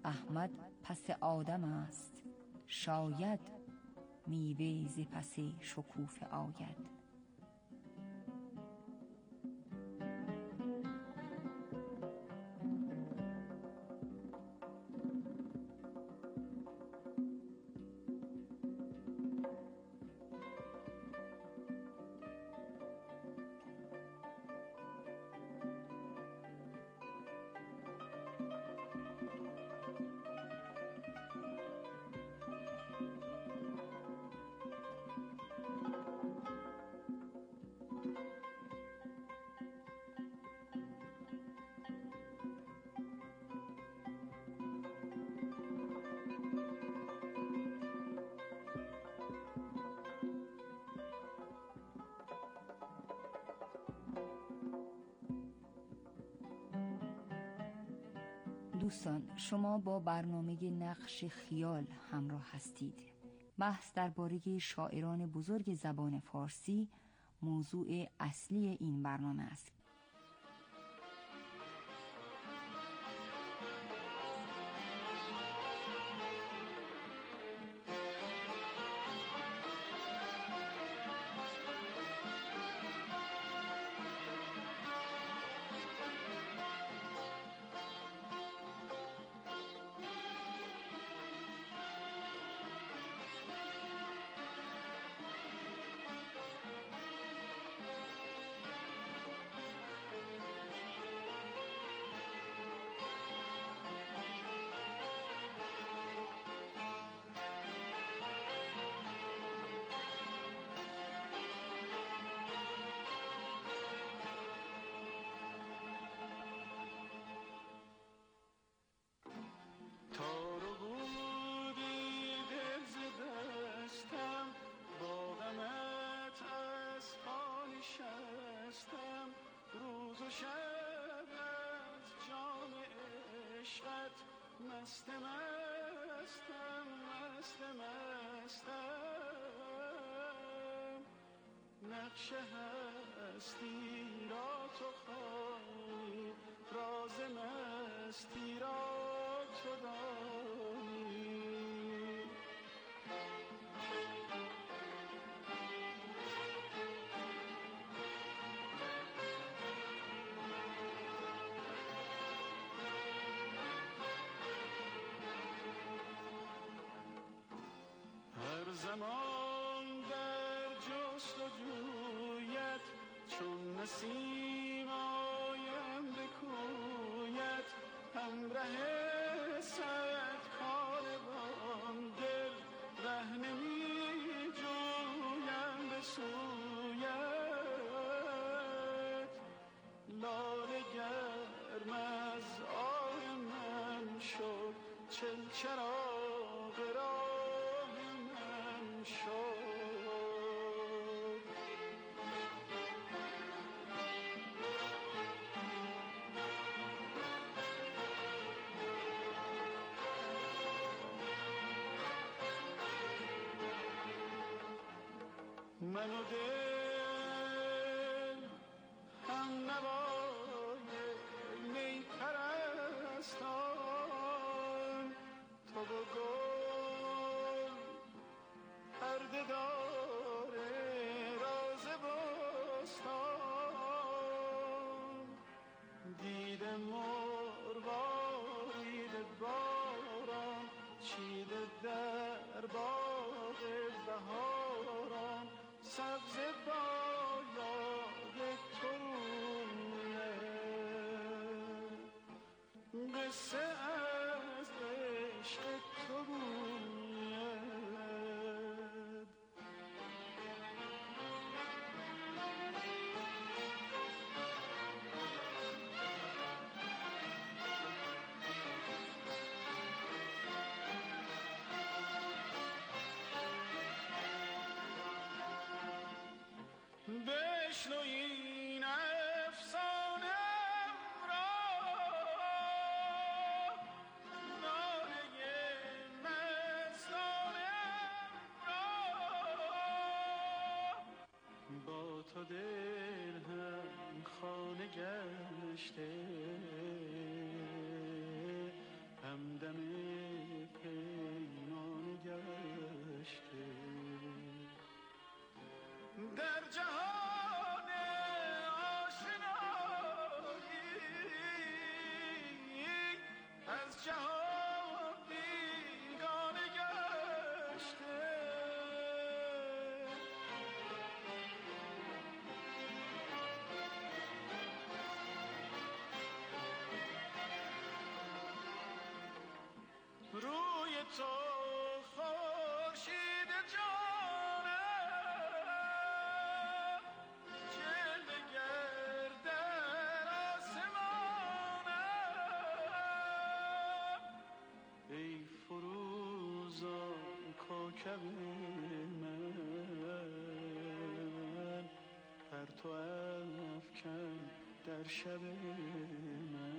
احمد پس آدم است، شاید میوه ز پس شکوفه آید. دوستان، شما با برنامه نقش خیال همراه هستید. بحث درباره شاعران بزرگ زبان فارسی موضوع اصلی این برنامه است. روز و شب از جام عشقت مست مستم، مست مستم. نقش هستی را تو خوانی، راز مستی را تو دانی. زمان در جست و جویت چون نسیم آیم به کویت، همره صد کاروان دل ره نمی جویم به سویت. لاله گرم از آه من شد، چل چراغ راه من شد. من و دل هم نوای می پرستان، تو و گل پرده دار راز بستان. دیده مرغارید باران، چیده در باغ بهاران. سبز بالای ترونه قصه از عشق تو گوید. بشنو این افسانه‌ام را، ناله مستانه‌ام را. با تو دل هم خانه گشته، همدم تو خورشید جانم جلوه گر در آسمانم ای فروزان کوکب من پرتو افکن در شب من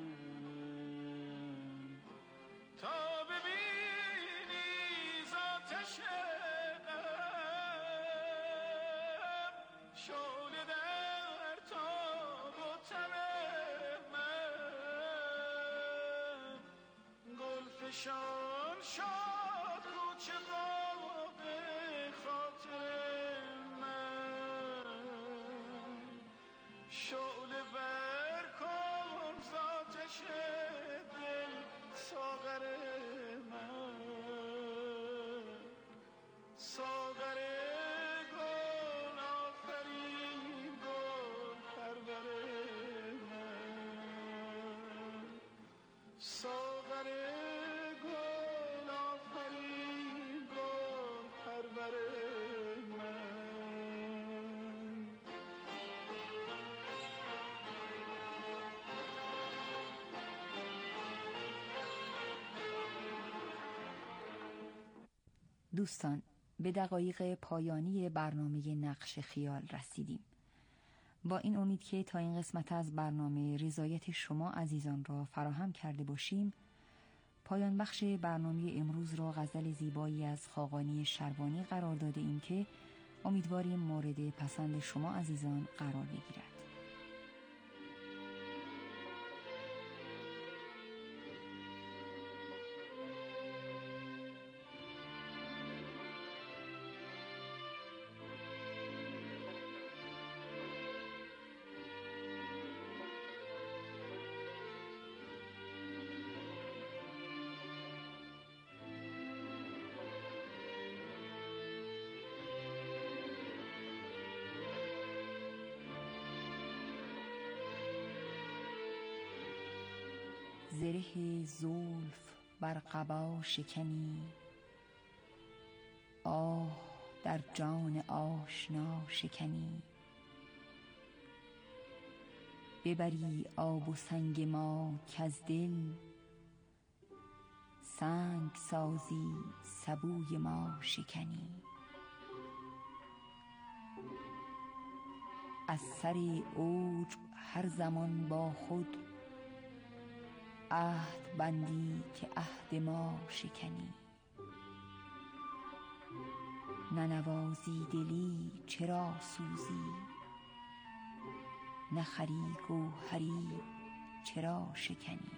تا ببینی ذاتش غم شعله در تاب و تب من گل فشان شاد کوچه با به خاطر من شعله بر کن ذاتش دل ساغر من ساغر گل آفرین گل پرور من ساغر گل آفرین گل پرور من دوستان، به دقایق پایانی برنامه نقش خیال رسیدیم. با این امید که تا این قسمت از برنامه رضایت شما عزیزان را فراهم کرده باشیم، پایان بخش برنامه امروز را غزل زیبایی از خاقانی شروانی قرار داده ایم که امیدواریم مورد پسند شما عزیزان قرار بگیرد. زره زلف بر قبا شکنی، آه در جان آشنا شکنی. ببری آب و سنگ ما کز دل، سنگ سازی سبوی ما شکنی. از سر عجب هر زمان با خود، عهد بندی که عهد ما شکنی. ننوازی دلی چرا سوزی، نخری گوهری چرا شکنی.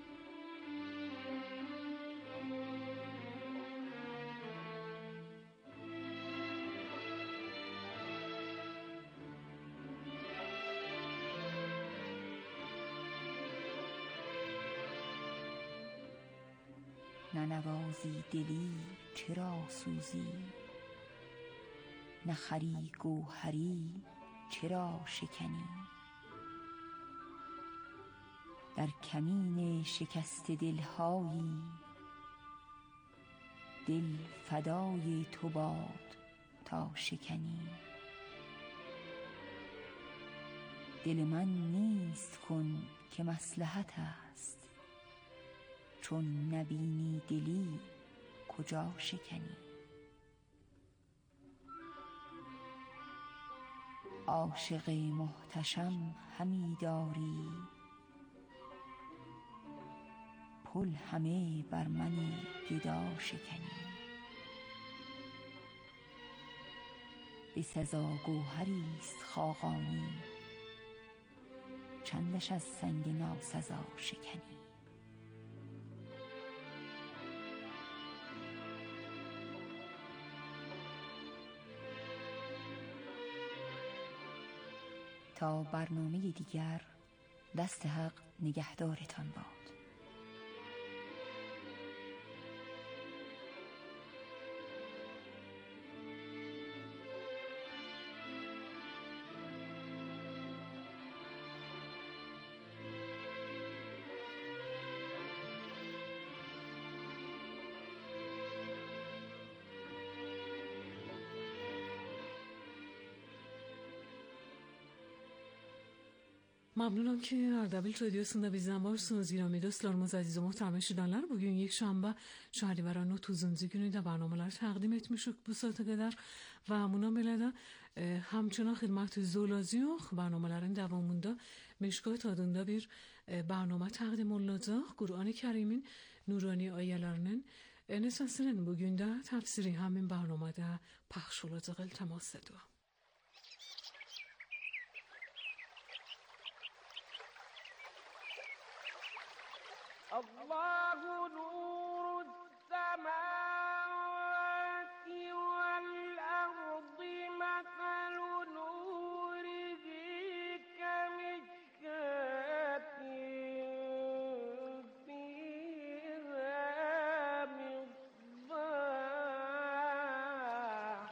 ننوازی دلی چرا سوزی، نخری گوهری چرا شکنی. در کمین شکست دلهایی، دل فدای تو باد تا شکنی. دل من نیست کن که مصلحت است، چون نبینی دلی کجا شکنی. عاشق محتشم همی داری، پل همه بر من گدا شکنی. به سزا گوهری است خاقانی، چندش از سنگ ناسزا شکنی. تا برنامه دیگر، دست حق نگهدارتان باد. ممنونم که Ardabil Radyosu'nda bizden varsınız girami dostlarımız aziz ve muhterem şidanlar. Bugün yekşanba Şahrivaran 30. günü de برنامه‌lar تقدیم etmişik bu saate kadar ve münamele de همچنان خدمت زولازیو برنامه‌ların devamında Meşkat adında bir برنامه تقدیم olacak. Kur'an-ı Kerim'in nurani ayelerinin esasının bugün de tefsiri همین برنامه‌da paylaş olacak iltimas ediyorum. الله نور السماوات والأرض مثل نوره كمشكاة فيها مصباح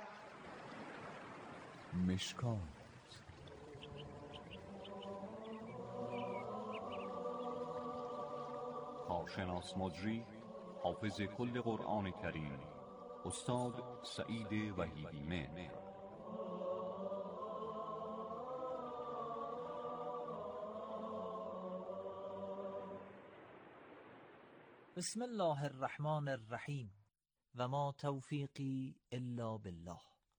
مشکات کارشناس مجری حافظ کل قرآن کریم استاد سعید وحیدی مهر. بسم الله الرحمن الرحیم و ما توفیقی الا بالله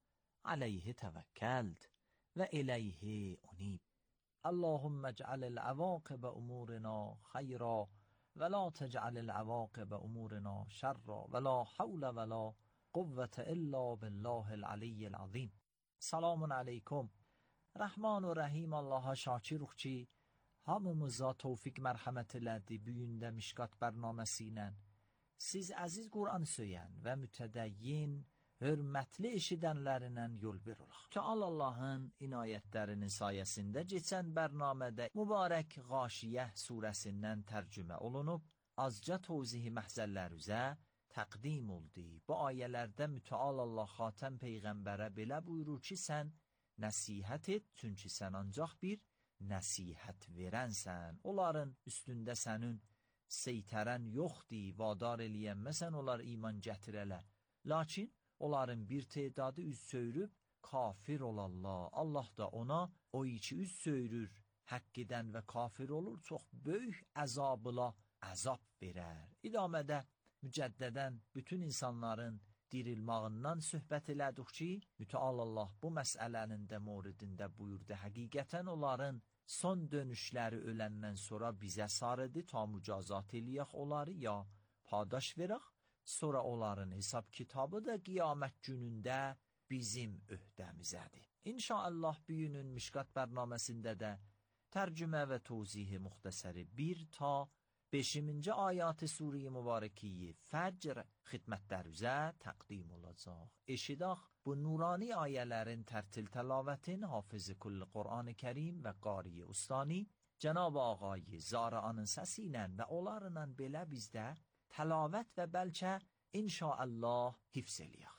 علیه توکلت و الیه انیب. اللهم اجعل العواقب امورنا خیرا ولا تجعل العواقب امورنا شرا ولا حول ولا قوة الا بالله العلی العظیم. Selamun aleyküm. Rahman ve Rahim Allah'a şakirukçi hamımıza tevfik merhamet elədi büyündə Mişkat bərnaməsilə. Siz əziz Qur'an söyən və mütədəyyin, hörmətli eşidənlərindən yol verirək. Teala Allah'ın inayətlərinin sayəsində keçən bərnamədə mübarək Gâşiyyə surəsindən tərcümə olunub, azca tövzihi məhzəllər üzə təqdim oldu. Bu ayələrdə mütəal Allah xatəm Peyğəmbərə belə buyurur ki, sən nəsihət et, çünki sən ancaq bir nəsihət verənsən. Onların üstündə sənin seytərən yoxdur, vadar eləyənməsən onlar iman gətirələ. Lakin onların bir tedadı üz söyrüb kafir olarlar. Allah da ona o içi üz söyrür, haqq edən və kafir olur, çox böyük əzabla əzab verər. İdamədə mücəddədən bütün insanların dirilmağından söhbət elədik ki, mütəal Allah bu məsələnin də moridində buyurdu. Həqiqətən onların son dönüşləri öləndən sonra bizə sarıdı, ta mücazat eləyək onları ya padaş verək. Sonra onların hesab kitabı da qiyamət günündə bizim öhdəmizədir. İnşallah bugünün Mişkat bərnaməsində də tərcümə və tövzihi muxtəsəri 1 ta 5-ci ayat-ı Sure-i Mübarəkiyi Fəcr xidmətlər üzə təqdim olacaq. Eşidək bu nurani ayələrin tərtil təlavətin Hafız-ı Kull Qur'an-ı Kerim və Qari Ustani Cənab Ağay Zara'nın səsi ilə və onlarla belə bizdə təlavət və bəlkə inşallah hifz eləyək.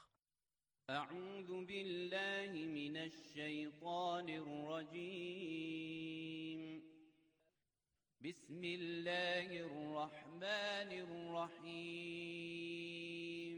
Əuzu billahi minəşşeytanirracim. Bismillahirrahmanirrahim.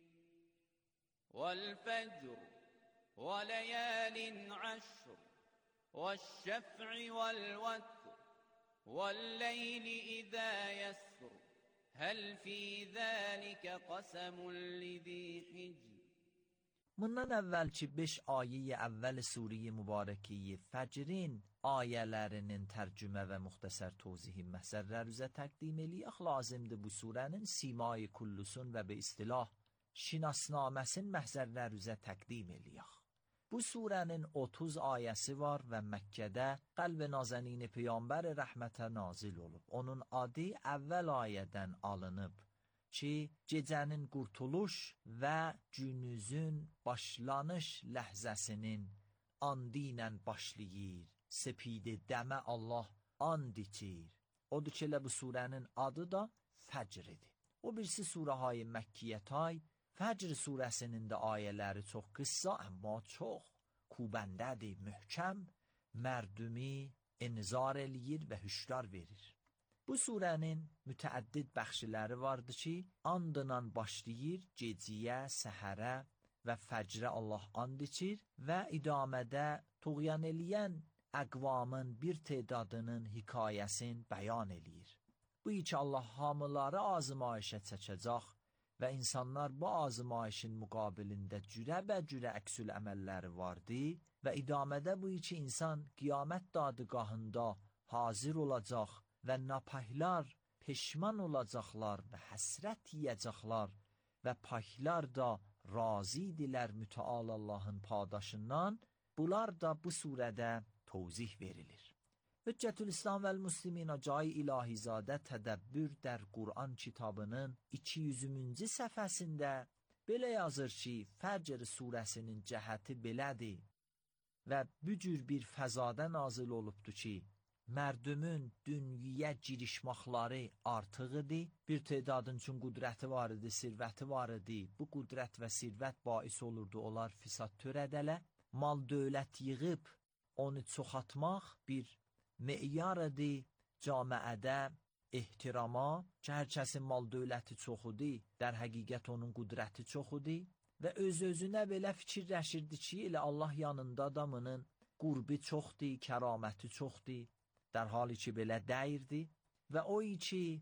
Vel-fecr ve leyalin aşr ve'ş-şef'i vel-vetr ve'l-leyli izâ yasr. Hel fî zâlike qasamun lidî hicr. Bundan əvvəlki 5 ayə əvvəl Sure-i Mübarəkiyi Fəcrin ayələrinin tərcümə və müxtəsər tövzihi məsələlər üzə təqdim eləyək lazımdır. Bu surənin simay kullusun və be istilah şinasnaməsin məhzərlər üzə təqdim eləyək. Bu surənin 30 ayəsi var və Məkkədə qəlb nazənin Peyğəmbər rəhmətə nazil olub. Onun adı əvvəl ayədən alınıb ki, gecənin qurtuluş və günüzün başlanış ləhzəsinin andı ilə başlayır. Sepidi dəmə Allah and içir. Odur ki, bu surənin adı da Fəcrdir. O birisi surəhay Məkkiyətay, Fəcr surəsinin də ayələri çox qıssa, amma çox kubəndədir, möhkəm, mərdumi inzar eləyir və hüşdar verir. Bu surənin mütəəddid bəxşiləri vardı ki, andla başlayır, geciyə, səhərə və fəcrə Allah and içir və idamədə tuğyan eləyən əqvamın bir tedadının hikayəsini bəyan eləyir. Bu ki Allah hamıları azmayişə çəkəcək və insanlar bu azmayişin müqabilində cürə əksül əməlləri vardı və idamədə bu ki insan qiyamət dadgahında hazır olacaq və napahlar peşman olacaqlar və həsrət yiyəcəklər və pahlar da razidilər mütəal Allahın padaşından. Bunlar da bu surədə tövzih verilir. Hüccətülislam vəl Müslimin Cai İlahizadə Tədəbbür der Qur'an kitabının 200-cü səhifəsində belə yazır ki, Fəcr surəsinin cəhəti belədir və bu cür bir fəzada nazil olubdur ki, mərdümün dünyaya girişmaqları artıq idi. Bir tedadın üçün qudrəti var idi, sirvəti var idi. Bu qudrət və sirvət bais olurdu, onlar fisad törədələ. Mal dövlət yığıb onu çoxaltmaq bir meyar idi camiədə ehtirama. Hər kəsin mal dövləti çox idi, در həqiqət onun qudrəti çox idi və öz-özünə belə fikirləşirdi ki, elə Allah yanında adamının qurbi çoxdur, kəraməti çoxdur. در حالی ki belə dəyirdi və o ki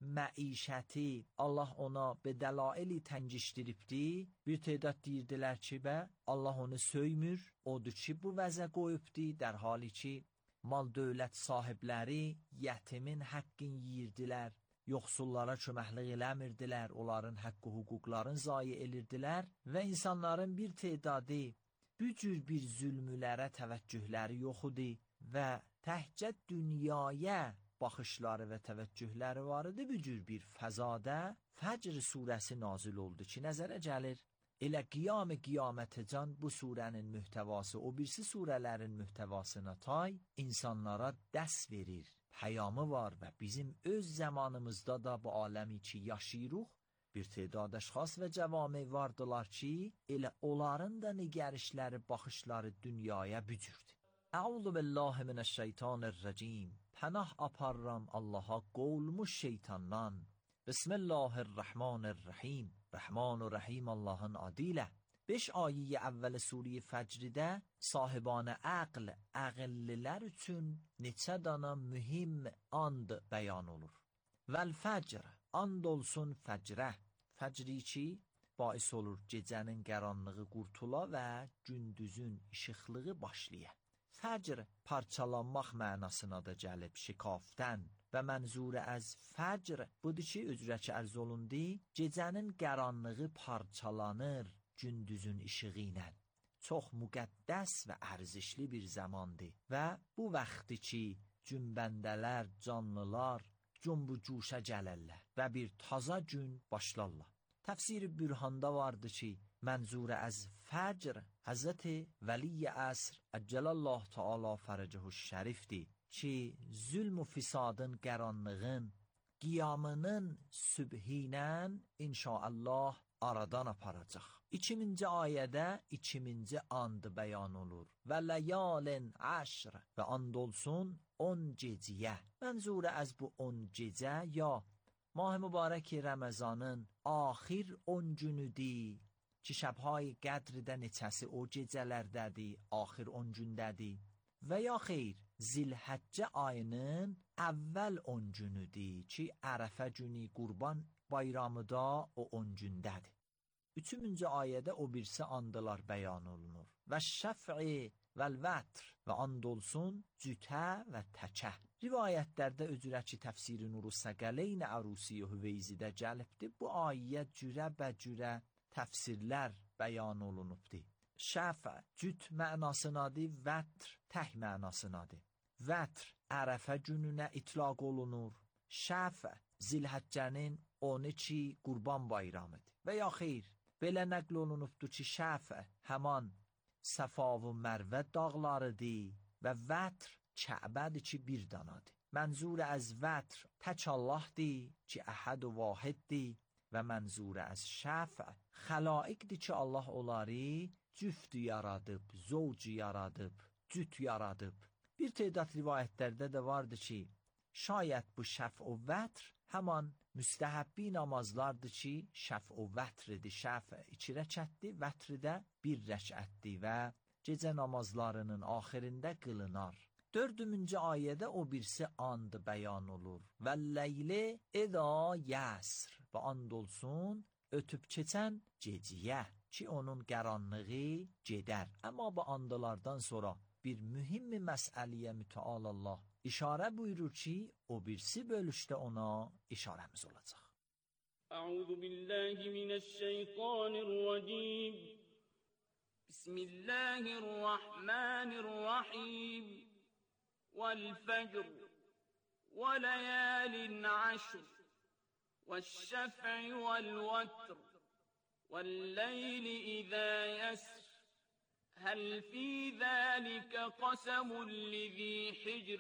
məişəti Allah ona be dəlaili təngişdiribdi. Bir tedad deyirdilər ki, Allah onu söymür, odur ki bu vəzə qoyubdi. در حالی ki mal dövlət sahibləri yetimin haqqını yiyirdilər, yoxsullara köməklik eləmirdilər, onların haqqı hüquqlarını zayi edirdilər və insanların bir tedadı bu cür bir zülmlərə təvəccühləri yox idi və təhcə dünyaya baxışları və təvəccühləri var idi. Bu cür bir fəzadə Fəcr surəsi nazil oldu ki, nəzərə gəlir elə qiyamətəcən bu surənin mühtəvası o birisi surələrin mühtəvasına tay insanlara dərs verir, pəyamı var və bizim öz zamanımızda da bu aləmi ki yaşayırıq, bir tedad əşxas və cəvami vardılar ki, elə onların da nigarişləri, baxışları dünyaya bu cürdür. Əuzu billahi minəşşeytanirracim. Pənah aparram Allaha qovulmuş şeytandan. Bismillahirrahmanirrahim. Rəhman və Rəhim Allahın adı ilə. 5 ayəyə əvvəl surə Fəcrdə sahibanə əqllilər üçün neçə dana mühim and bəyan olur. Vəl fəcr, and olsun fəcrə. Fəcri ki bais olur gecənin qaranlığı qurtula və gündüzün işıqlığı başlaya. Fəcr parçalanmaq mənasına da gəlib, şikafdən və mənzurə az fəcr budur ki, üzrə ki ərz olundu, gecənin qaranlığı parçalanır gündüzün işığı ilə. Çox müqəddəs və ərzişli bir zamandır və bu vaxtı ki, cümbəndələr, canlılar cümbü-cuşa gəlirlər və bir taza gün başlarlar. Təfsir-i Bürhanda vardı ki, mənzurə az fəcr Həzrət Vəli Əsr Əcəlallah Teala fərəcəhu şərifdir ki, zülm və fisadın qaranlığın qiyamının sübhinə inşaallah aradan aparacaq. 2-ci ayədə 2-ci and bəyan olur. Və ləyalin əşr və and olsun 10 gecəyə. Mənzurə az bu 10 gecə ya Mah mübarək Ramazanın axir 10 günüdür ki, şəbhay qədrdə neçəsi o gecələrdədir, axir 10 gündədir və ya xeyr, Zilhəccə ayının əvvəl 10 günüdür ki, Ərəfə günü Qurban bayramıda o 10 gündədir. 3-cü ayədə o birisi andılar bəyan olunur. Və şəf'i vəl-vətr və and olsun cütə və təkə. Rivayətlərdə öcürəki təfsiri Nuru Səqələyn Ərusi Hüveyzidə gəlibdir. Bu ayə cürə təfsirlər bəyan olunubdur. Şəf cüt mənasınadır, vətr tək mənasınadır. Vətr Ərəfə gününə itlaq olunur. Şəf Zilhəccənin 12 Qurban bayramıdır. Və ya xeyr, belə nəql olunubdur ki, şəf həman Səfa və Mərvə dağlarıdır və vətr Kəbədir ki, bir danadır. Mənzurə az vətr tək Allahdır ki, əhəd və vahiddir və mənzurə az şəf xəlaiqdir ki, Allah onları cüft yaradıb, zovc yaradıb, cüt yaradıb. Bir tedad rivayətlərdə də vardı ki, şayət bu şəf və vətr həman müstəhəbbi namazlardır ki, şəf və vətridir. Şəf 2 rəkətdir, vətri də 1 rəkətdir və gecə namazlarının axirində qılınar. 4-cü ayədə o birisi and bəyan olur. Vəl-leyli izâ yəsr. Və and olsun ötüb keçən geciyə ki onun qaranlığı gedər. Amma bu andılardan sonra bir mühim məsələyə mütəal Allah işarə buyurur ki, o birisi bölüşdə ona işarəmiz olacaq. أعوذ بالله من الشيطان الرجيم بسم الله الرحمن الرحيم والفجر وليال عشر والشفع والوتر والليل إذا يسر هل في ذلك قسم لذي حجر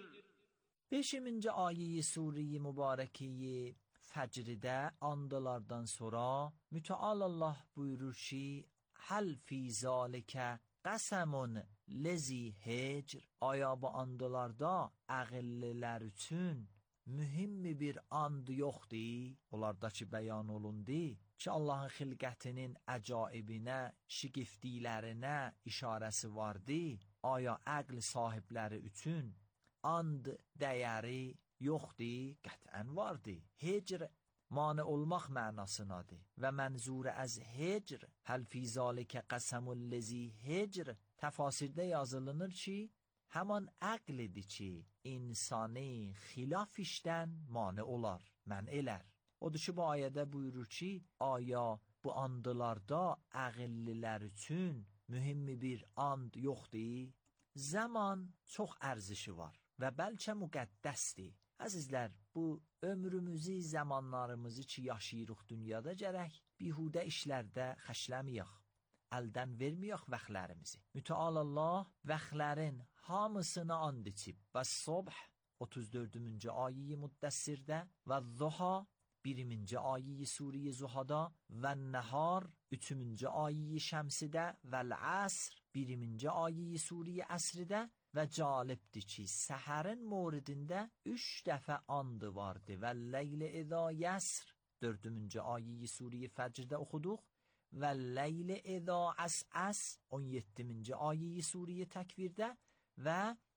5-ci ayə-i Sure-i mübarəkeyi Fəcrdə andılardan sonra mütəal Allah buyurur ki, Həl fī zâlikə qəsəmun lezi hecr. Aya bu andılarda əqillilər üçün mühim bir and yoxdur. Onlardakı bəyan olundu ki, Allahın xilqətinin əcaibinə, şigiftliklərinə işarəsi vardı. Aya əql sahibləri üçün and dəyəri yoxdur, qətən vardı. Hecr mane olmaq mənasınadır və mənzur az hecr həl fī zâlikə qəsəmul lezi hecr təfasirdə yazılınır ki, həman əqlidir ki, insanı xilaf işdən mane olar, mən elər. Odur ki, bu ayədə buyurur ki, aya bu andılarda əqillilər üçün mühim bir and yoxdur. Zaman çox ərzişi var və bəlkə müqəddəsdir. Əzizlər, bu ömrümüzü, zamanlarımızı ki yaşayırıq dünyada gərək bihudə işlərdə xəşləmiyək, əldən vermiyək vaxtlarımızı. Mütəal Allah vaxtların hamısını and içib. Və subh 34-cü ayə-i Müddəssirdə və zuha 1-ci ayə-i Sure-i Zuhada və nəhar 3-cü ayə-i Şəmsidə və əsr 1-ci ayə-i Sure-i Əsrdə və calibdir ki, səhərin moridində 3 dəfə andı vardı. Və leyli izâ yəsr 4-cü ayə-i Sure-i Fəcrdə oxuduq və leyli izâ əsəs 17-ci ayə-i Sure-i Təkvirdə və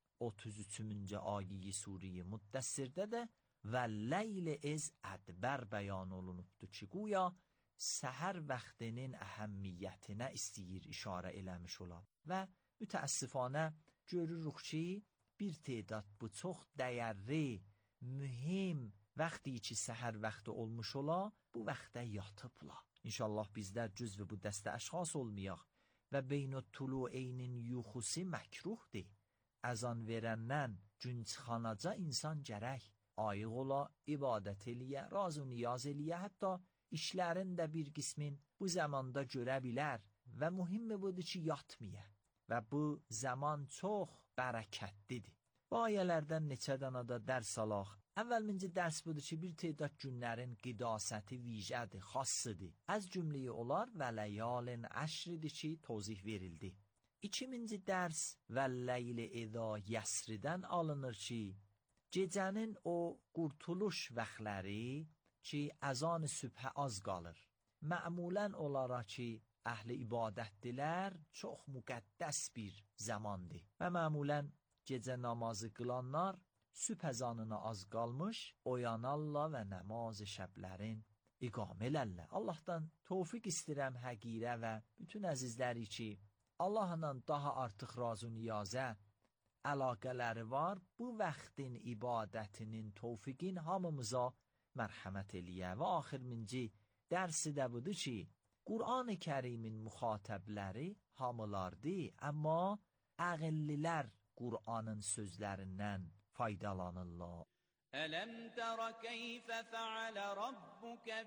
33-cü ayə-i Sure-i Müddəssirdə də və leyli iz ədbər bəyan olunubdur ki, guya səhər vaxtının əhəmmiyyətinə istəyir işarə eləmiş olar. Və mütəəssifanə görürük ki, bir tədad bu çox dəyərli, mühim vaxtı ki, səhər vaxtı olmuş ola, bu vaxtda yatıbla. İnşallah bizlər cüzv bu dəstə əşxas olmayaq və beynət tulueynin yuxusi məkruhdir. Əzan verəndən gün çıxanaca insan gərək ayıq ola, ibadət eləyə, razı niyaz eləyə, hətta işlərin də bir qismin bu zamanda görə bilər və mühimmi budur ki, yatmaya. Və bu zaman çox bərəkətlidir. Bu ayələrdən neçə dənə də dərs alaq. Əvvəlminci dərs budur ki, bir tədad günlərin qidasəti vicədir, xassıdır. Az cümləyi olar və ləyalin əşridir ki, tozih verildi. 2-ci dərs və leyli izâ yəsridən alınır ki, gecənin o qurtuluş vaxtları ki, əzan-ı sübhə az qalır. Mə'mulən olaraq ki, əhli ibadətdilər, çox müqəddəs bir zamandır. Və məmulən gecə namazı qılanlar sübh əzanına az qalmış, oyanarlar və namaz-ı şəblərin iqamə elərlər. Allahdan tövfiq istəyirəm həqirə və bütün əzizləri ki, Allahla daha artıq razı niyazə əlaqələri var, bu vaxtın ibadətinin tövfiqin hamımıza mərhəmət eləyə. Və axırıncı dərsi də budur ki, Qur'an-ı Kərimin müxatəbləri hamılardır, amma əqillilər Qur'anın sözlərindən faydalanırlar. Ələm tərə keyfə fəalə rabbukə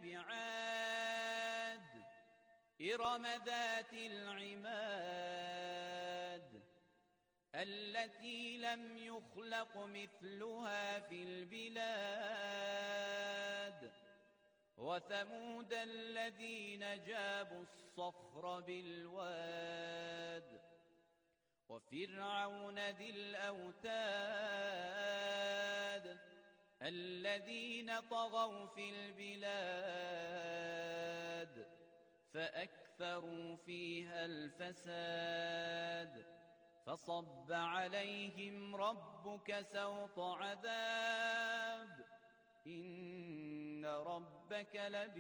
bi'ad İrəmə zətil iməd Əlləti ləm yuxləq mithluhə fil biləd وثمود الذين جابوا الصخر بالواد وفرعون ذي الأوتاد الذين طغوا في البلاد فأكثروا فيها الفساد فصب عليهم ربك سوط عذاب إن ربك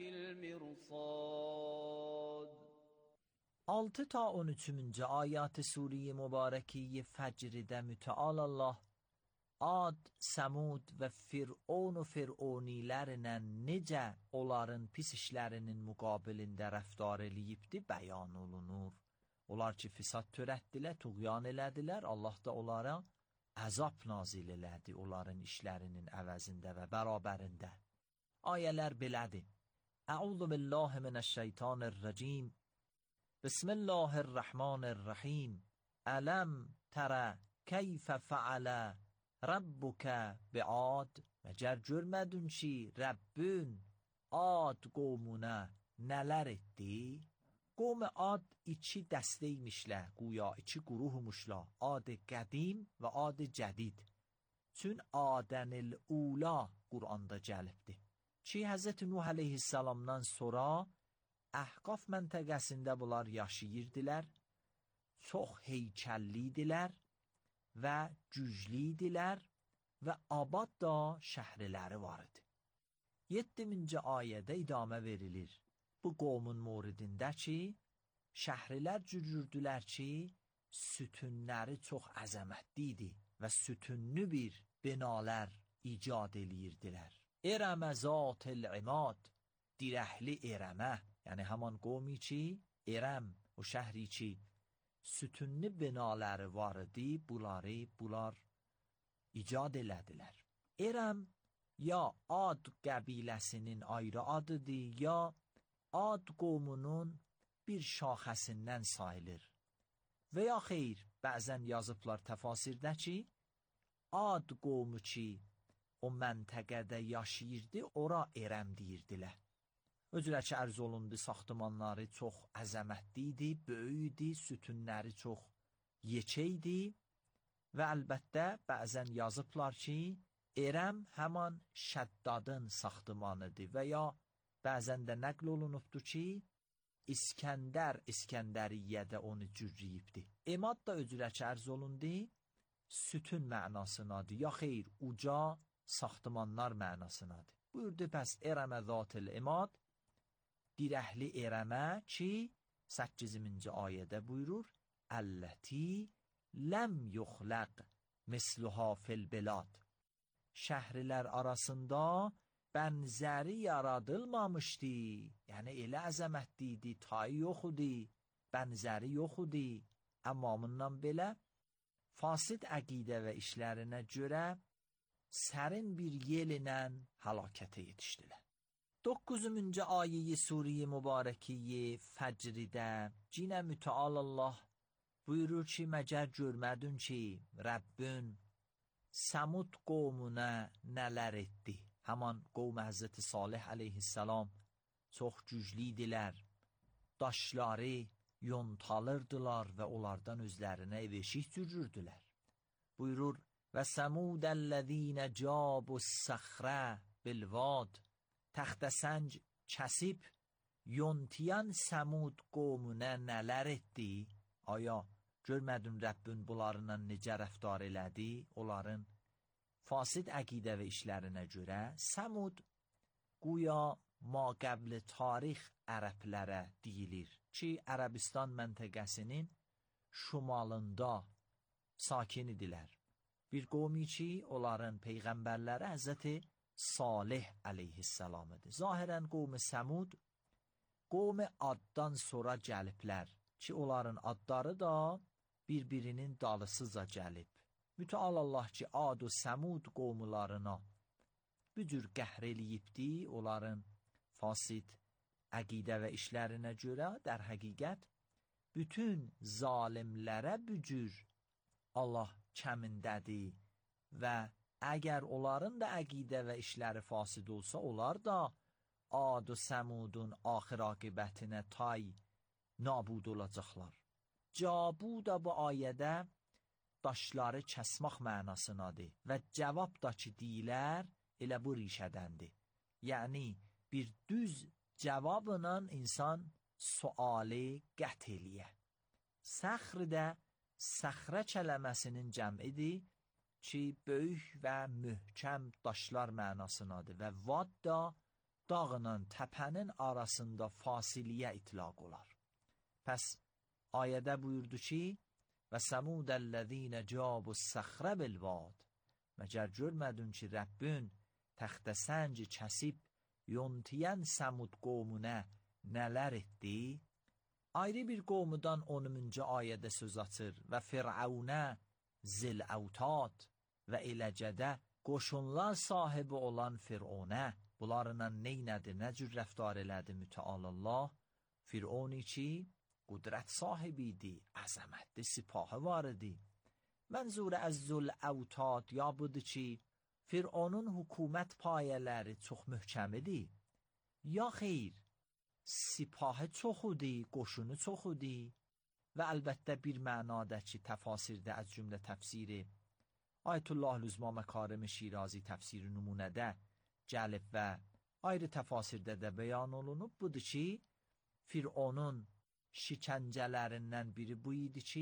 لبالمرصاد. 6 ta 13. ayat-ı Sure-i Mübarekeyi Fecr'de müteal Allah Ad, Samud və Fir'on və Fir'onilərlə necə onların pis işlərinin müqabilində rəftar eləyibdi bəyan olunur. Onlar ki fisad törətdilər, tuğyan elədilər, Allah da onlara əzab nazil elədi onların işlərinin əvəzində və bərabərində. Ayələr belədir. Əuzu billahi minəşşeytanirracim. Bismillahirrahmanirrahim. Ələm tərə keyfə fəalə Rabbukə bi'ad. Məcər görmədin ki Rəbbün Ad qovmuna nələr etdi? Qovm Ad 2 dəstəymişlər, güya 2 quruşmuşlar. Ad qədim və Ad cədid. Çün Adənil Ula Quranda gəlibdi. Ki Həzrət Nuh əleyhissalamdan sonra Əhqaf məntəqəsində bunlar yaşayırdilər. Çox heykəllidilər və güclüydilər və abad da şəhərləri var idi. 7-ci ayədə idamə verilir. Bu qovmun moridində ki, şəhərlər cürürdülər ki, sütunları çox əzəmətli idi və sütunlu bir binalar icad eləyirdilər. İrəmə zatil imad, dirəhli İrəmə, yəni həman qovmi ki, İrəm, o şəhri ki, sütunlu binaları var idi, bunlar icad elədilər. İrəm ya Ad qəbiləsinin ayrı adıdır, ya Ad qovmunun bir şaxəsindən sayılır. Və ya xeyr, bəzən yazıblar təfasirdə ki, Ad qovmu ki, o məntəqədə yaşayırdı, ora İrəm deyirdilər. Özülə ki, ərz olundu, saxtımanları çox əzəmətli idi, böyük idi, sütunları çox yekə idi və əlbəttə bəzən yazıblar ki, İrəm həman Şəddadın saxtımanıdır və ya bəzən də nəql olunubdur ki, İskəndər İskəndəriyyədə onu cürriyibdi. İmad da özülə ki, ərz olundu, sütun mənasınadır, ya xeyr, uca saxtımanlar mənasınadır. Buyurdu, pəs İrəmə zatil imad, dirəhli İrəmə ki, 8-ci ayədə buyurur, Əlləti ləm yuxləq misluha fil bilad. Şəhərlər arasında bənzəri yaradılmamışdı. Yəni, elə əzəmətli idi, tayı yox idi, bənzəri yox idi. Amma bundan belə, fasid əqidə və işlərinə görə sərin bir yel ilə həlakətə yetişdilər. 9-cu ayəyi Sure-i Mübarekeyi Fəcrdə cinə müteal Allah buyurur ki, məcər görmədin ki, Rəbbün Səmud qovmuna nələr etdi? Həman qovm Həzrəti Salih əleyhissalam çox güclüydilər, daşları yontalırdılar və onlardan özlərinə ev-eşik cürürdülər. Buyurur, və səmudəl-ləzīnə câbus-səxrə bil-vâd. Təxtəsəng kəsib yontiyan Səmud qovmuna nələr etdi? Aya, görmədin Rəbbün bunlarla necə rəftar elədi? Onların fasid əqidə və işlərinə görə Səmud güya maqəbli tarix ərəblərə deyilir ki, Ərəbistan məntəqəsinin şimalında sakin idilər. Bir qovmi ki, onların peyğəmbərləri Həzrəti Salih əleyhissalamıdır. Zahirən qovmi Səmud, qovmi Addan sonra gəliblər ki, onların adları da bir-birinin dalısıza gəlib. Müteal Allah ki, Ad və Səmud qovmularına bu cür qəhr eləyibdi, onların fasid əqidə və işlərinə görə در həqiqət bütün zalimlərə bu cür Allah kəmindədir və əgər onların da əqidə və işləri fasid olsa, onlar da Ad və Səmudun axir aqibətinə tay nabud olacaqlar. Cabu da bu ayədə daşları kəsmək mənasınadır və cavab da ki deyilər, elə bu rişədəndir. Yəni, bir düz cavabla insan sualı qət eləyə. Səxr də Səxrə kələməsinin cəmidir ki, böyük və möhkəm daşlar mənasındadır və vad da dağla təpənin arasında fasiliyə itlaq olar. Pəs ayədə buyurdu ki, və səmudəl-ləzīnə cəabu's-səxrə bil-vad. Məgər görmədin ki, Rəbbün təxtəsənci kəsib yontiyən Səmud qovmuna nələr etdi? Ayrı bir qovmudan 10-cu ayədə söz açır və Firavunə zil-əvtad və eləcədə qoşunlar sahibi olan Firavunə bunlarla neynədi, nə cür rəftar elədi mütəal Allah? Firavuni ki, qudrət sahibi idi, əzəmətli sipahı var idi. Mənzur az zil-əvtad ya budur ki, Firavunun hökumət payələri çox möhkəm idi, ya xeyr, sipahı çox idi, qoşunu çox idi və əlbəttə bir mənada ki, təfasirdə az cümlə təfsiri Ayətullah Lüzma Məkarim Şirazi təfsiri nümunədə gəlib və ayrı təfasirdə də bəyan olunub, budur ki, Firavunun şikəncələrindən biri bu idi ki,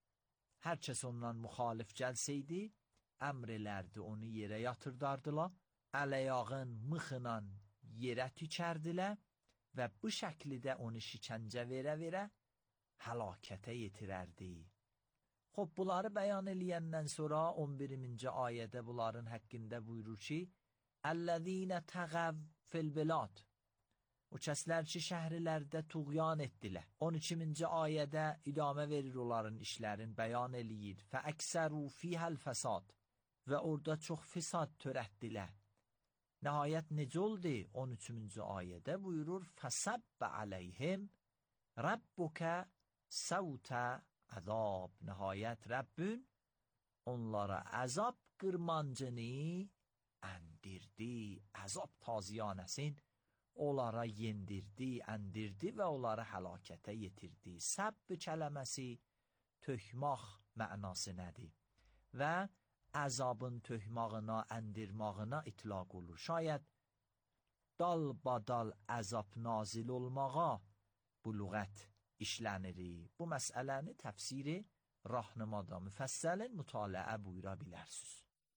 hər kəs ondan müxalif gəlsəydi, əmr elərdi, onu yerə yatırdardılar, ələyağın mıxla yerə tükərdilər və bu şəkildə onu şikəncə verə-verə həlakətə yetirərdi. Xob, bunları bəyan eləyəndən sonra 11-ci ayədə bunların haqqında buyurur ki, Əl-ləzīnə təğəv fil-bilad. O kəslər ki, şəhrilərdə tuğyan etdilər. 12-ci ayədə idamə verir onların işlərin, bəyan eləyir. Fəəksəru fihəl-fəsad. Və orada çox fisad törətdilər. Nəhayət necə oldu? 13-cü ayədə buyurur, fəsəbbə əleyhim Rabbukə səvtə əzab. Nəhayət Rəbbün onlara əzab qırmancını əndirdi, əzab taziyanəsin, onlara yendirdi, əndirdi və onlara həlakətə yetirdi. Səbb kələməsi tökmaq mənası nədir? Və əzabın tökmağına, əndirmağına itlaq olur. Şayət dal-badal əzab nazil olmağa bu lüğət işlənir. Bu məsələni təfsiri Rahnamada müfəssəlin mütaliə buyura bilərsiniz.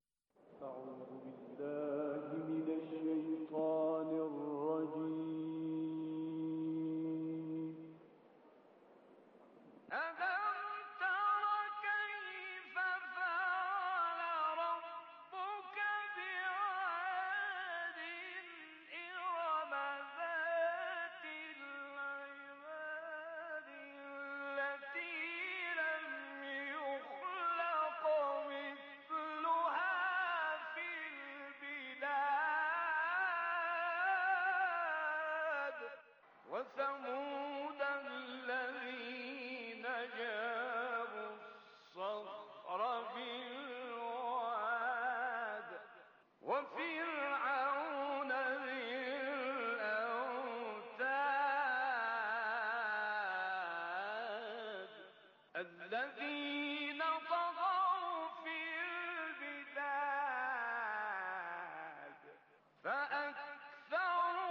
وثمود الذين جابوا الصخر بالواد وفرعون ذي الأوتاد الذين طغوا في البلاد فأكثروا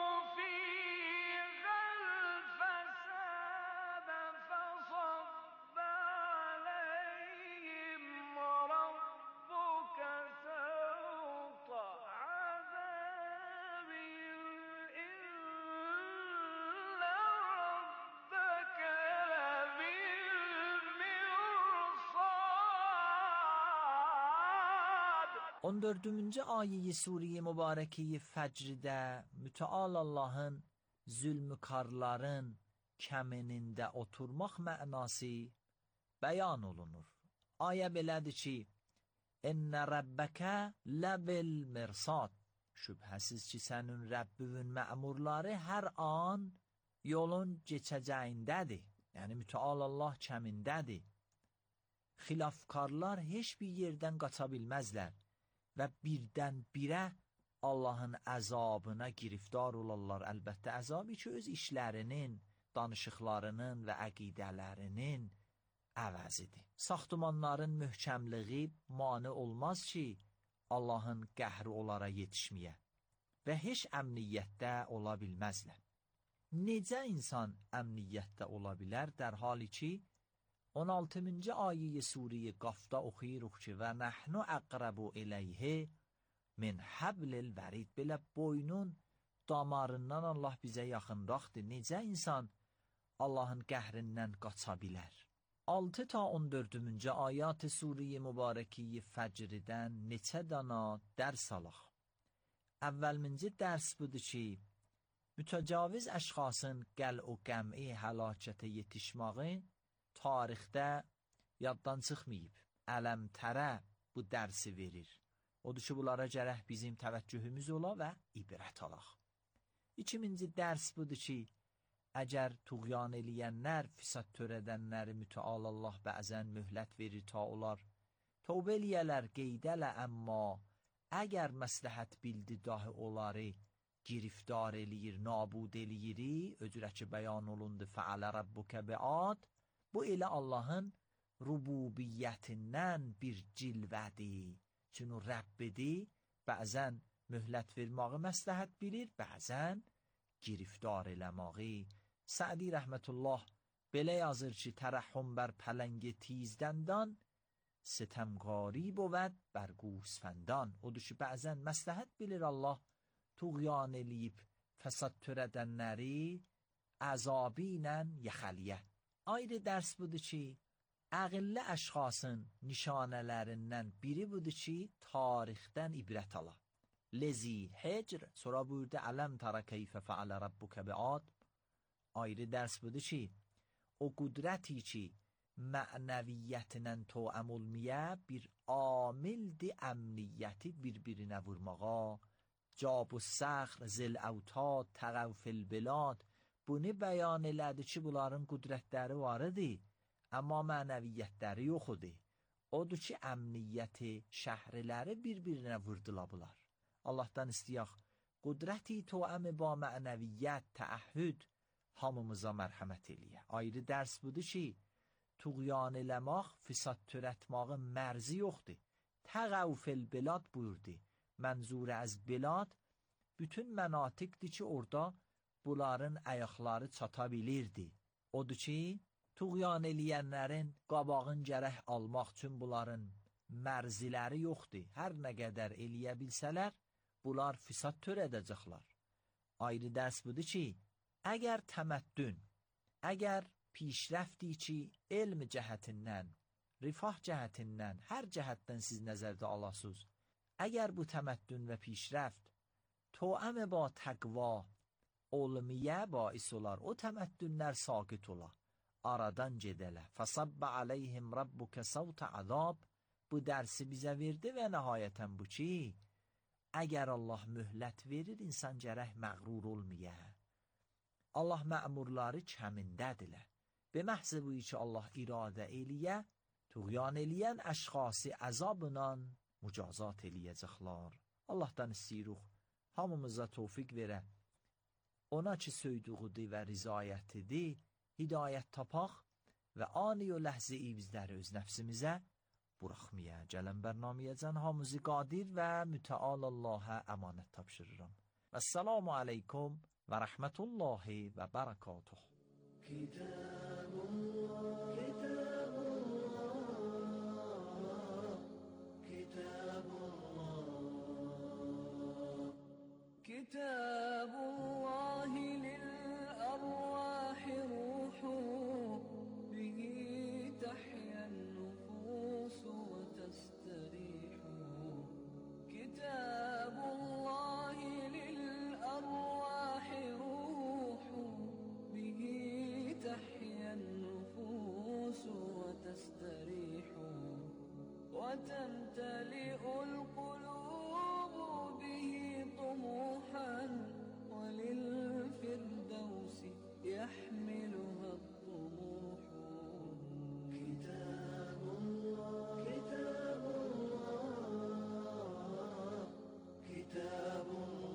On dördüncü ayeyi Sure-i Mübarekeyi Fecr'de müteal Allah'ın zulmükarların kəminində oturmaq mənası bəyan olunur. Ayə belədir ki, İnnə Rəbbəkə ləbil mirsad. Şübhəsiz ki, sənin Rəbbinin məmurları hər an yolun keçəcəyindədir. Yəni, müteal Allah kəmindədir. Xilafkarlar heç bir yerdən qaça bilməzlər və birdən birə Allahın əzabına giriftar olarlar. Əlbəttə, əzabı ki, öz işlərinin, danışıqlarının və əqidələrinin əvəzidir. Saxtumanların möhkəmliği mane olmaz ki, Allahın qəhri onlara yetişməyə və heç əmniyyətdə ola bilməzlər. Necə insan əmniyyətdə ola bilər? Dərhali ki, 16-cı ayə sure Qafda oxuyuruq ki, və nəhnu əqrəbu eləyhə min həblil vərid. Belə boynun damarından Allah bizə yaxınraqdır. Necə insan Allahın qəhrindən qaça bilər? 6 ta 14-cü ayat sure mübarəki Fəcrdən neçə dana dərs alaq? Əvvəlminci dərs budur ki, mütəcaviz əşxasın qəl o qəm'i həlakətə yetişməyi tarixdə yaddan çıxmayıb. Ələm tərə bu dərsi verir. Odur ki, bunlara gərək bizim təvəccühümüz ola və ibrət alaq. 2-ci dərs budur ki, əgər tuğyan eləyənlər, fisad törədənləri mütəal Allah bəzən möhlət verir ta olar tövbə eləyələr, qeydələ, amma əgər məsləhət bildi dahi onları giriftar eləyir, nabud eləyir, öcürəki bəyan olundu fəalə rabbuka bi'ad. Bu elə Allahın rububiyyətindən bir cilvədir. Çünki Rəbbidir, bəzən möhlət verməyi məsləhət bilir, bəzən giriftar eləməyi. Sədi rəhmətullah belə yazır ki, tərəhhüm bər pələng tizdəndən, ستمکاری بود بر گوسفندان. Odur ki, bəzən məsləhət bilir Allah tuğyan eləyib fəsad törədənləri əzabı ilə yəxəliyə. Ayrı dərs budur ki, əqilli əşxasın nişanələrindən biri budur ki, tarixdən ibrət ala. Lezi hecr, sonra buyurdu ələm tərə keyfə fəalə rabbuka bi'ad. Ayrı dərs budur ki, o qudrəti ki, mənəviyyətindən toəm olmaya bir amildi əmniyyəti bir-birinə vurmağa. Cab-ı səxr, zil-əvtad, təğəvfil bilad. Bunu bəyan elədi ki, bunların qudrətləri var idi, amma mənəviyyətləri yox idi. Odur ki, əmniyyəti, şəhriləri bir-birinə vurdular bunlar. Allahdan istəyək, qudrəti toəmi ba mənəviyyət, təəhhüd hamımıza mərhəmət eləyə. Ayrı dərs budur ki, tuğyan eləmək, fisad törətmağın mərzi yoxdur. Təğəvfil bilad buyurdu. Mənzurə az bilad, bütün mənatikdir ki, orada bunların ayaqları çata bilirdi. Odur ki, tuğyan eləyənlərin qabağın gərək almaq üçün bunların mərziləri yoxdur. Hər nə qədər eləyə bilsələr, bunlar fisad törədəcəklər. Ayrı dərs budur ki, əgər təməddün, əgər pişrəfti ki, elm cəhətindən, rifah cəhətindən, hər cəhətdən siz nəzərdə alasınız, əgər bu təməddün və pişrəft toəm ba təqva olmiyə bais olar, o təməddünlər sakit ola, aradan gedələ. Fəsabbə aleyhim rabbuka savta azab. Bu dərsi bizə verdi və nəhayətən bu ki, əgər Allah möhlət verir, insan gərək məğrur olmaya. Allah mə'murları kəmindədilə. Be məhzə bu ki, Allah iradə eləyə, tuğyan eləyən əşxası əzabla mücazat eləyəcəklər. Allahdan istəyirik, hamımıza tövfiq verə. Ona ki, söydüğüdür və rizayətidir, hidayət tapaq və ani o ləhzə-i bizləri öz nəfsimizə buraxmaya. Gələn bərnamiyəcən hamımızı qadir və mütəal Allah'a əmanət tapşırıram. Vəssalamu aleykum və rəhmətullahi və bərəkatuh. كتاب الله للأرواح روح به تحيا النفوس وتستريح كتاب الله للأرواح روح به تحيا النفوس وتستريح وتمتلئ القلوب به طموحا وللفردوس يحملها الطموح كتاب الله كتاب الله كتاب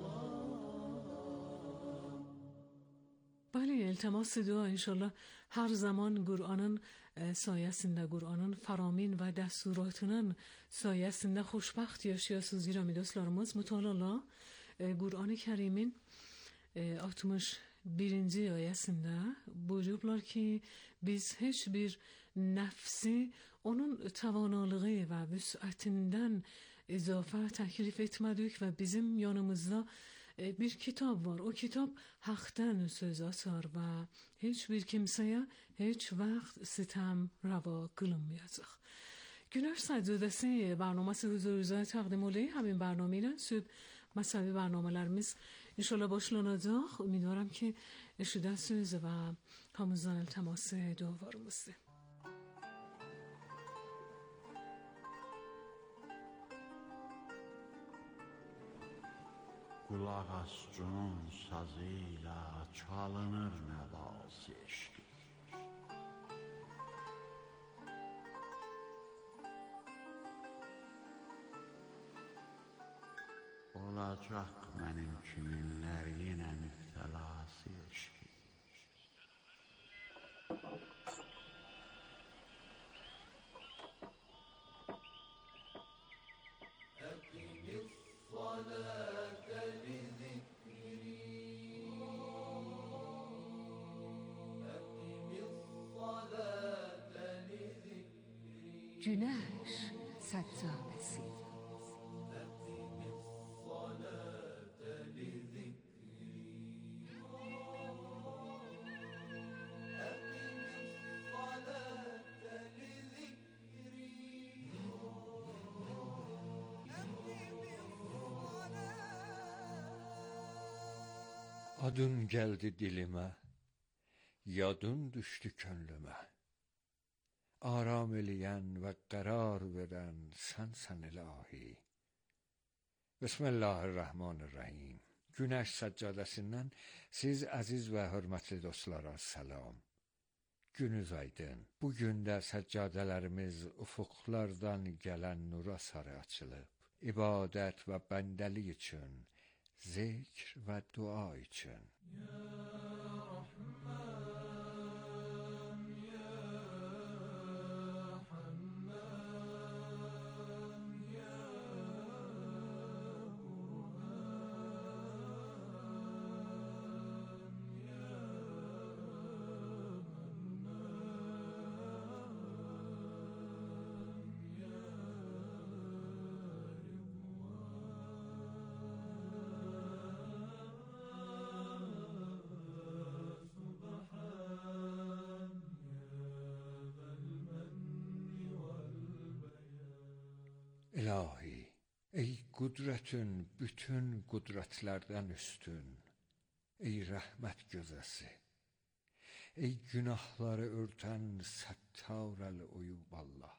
الله. بله، التماس dua inşallah her zaman Kur'an'ın sayesinde, Kur'an'ın faramin ve desuratının sayesinde xoşbaxt yaşayasınız. Zira dostlarımız, Mutala Kur'an-ı Kerim'in 60 birinci ayəsində buyurublar ki, biz heç bir nəfsi onun təvanalığı və vüsətindən izafə təklif etmədik və bizim yanımızda bir kitab var. O kitab haqdan söz açar və heç bir kimsəyə heç vaxt sitem rava qılınmayacaq. Günəş Səccadəsi برنامه‌si huzurunuza təqdim oluyor. Həmin برنامه ilə sübh مذهبی برنامه‌lərimiz inşallah başlanacaq. Ümidvaram ki eşidəsiniz və hamımızdan iltiması dualarımızdır. Qulaq as cunun sazıyla çalınır nəvaz eşqi. Olacaq mənim kiminlər yenə müftəlası eşqi. Günəş Səccadəsi. Adın geldi dilime, yadın düştü könlüme. Aram eleyen ve karar veren sensen ilahi. Bismillahirrahmanirrahim. Güneş Səccadəsindən siz aziz ve hürmetli dostlara selam. Günüz aydın. Bugün de səccadələrimiz ufuklardan gelen nura sarı açılıb. İbadet ve bendelik için, zikr ve dua için. İlahi, ey kudretin bütün kudretlerden üstün, ey rahmet gözesi, ey günahları örten settar el-uyub Allah.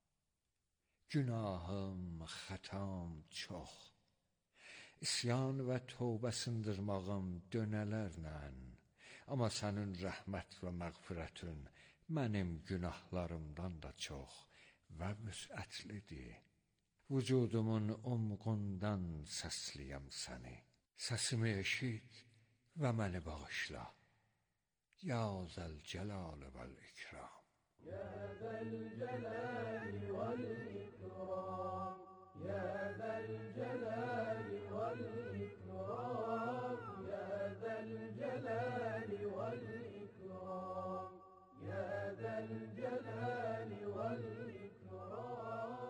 Günahım, xatam çox, isyan ve tövbe sındırmağım dönələrlə, ama senin rahmet ve mağfiretin mənim günahlarımdan da çox ve vüsətlidir. Vücudumun umğundan səsliyəm səni. Səsimi eşit və məni bağışla. Ya Zəlcəlal vəl-İkram. Ya Zəlcəlal vəl-İkram. Ya Zəlcəlal vəl-İkram. Ya Zəlcəlal vəl-İkram. Ya Zəlcəlal vəl-İkram.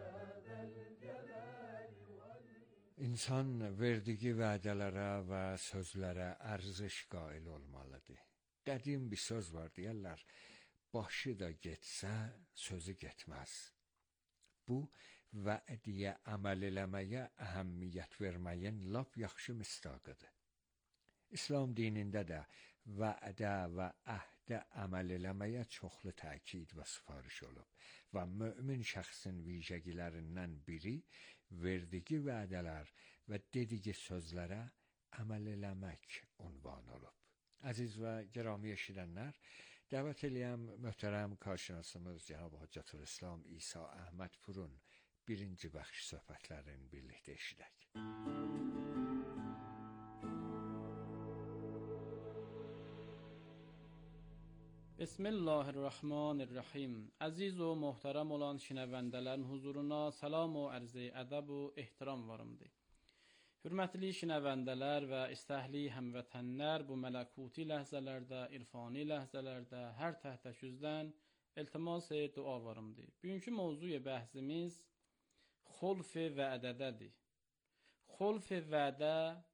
İnsan verdiği vədələrə və sözlərə ərziş qail olmalıdır. Qədim bir söz var deyərlər, başı da getsə, sözü getməz. Bu, vədiyə əməl eləməyə əhəmmiyyət verməyin lap yaxşı misdaqıdır. İslam dinində də vədə və əhdə əməl eləməyə çoxlu təkid və sifariş olub və mömin şəxsin vicəgilərindən biri verdiyi vədələr və dediyi sözlərə əməl eləmək unvan olub. Əziz və gərami eşidənlər, dəvət eləyəm möhtərəm karşınasımız Cənab Hüccətülislam İsa Əhməd Purun birinci bəxş söhbətlərini birlikdə eşidək. Bismillahirrahmanirrahim. Aziz و محترم olan şinəvəndələrin huzuruna salam و عرض ədəb و ehtiram varımdır. Hürmətli şinəvəndələr və istəhli həmvətənlər, bu mələkuti ləhzələrdə, irfani ləhzələrdə hər təhtəşüzdən iltimas-ı dualarımdır. Bugünkü mövzuya bəhsimiz xulf-i vədədədir. Xulf-i vədə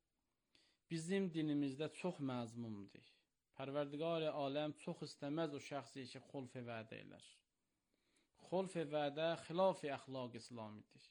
bizim dinimizdə çox məzmundur. Pərverdigar-ı aləm çox istəməz o şəxsi ki, xulf-i vədə elər. Xulf-i vədə xilaf-i əxlaq İslamidir.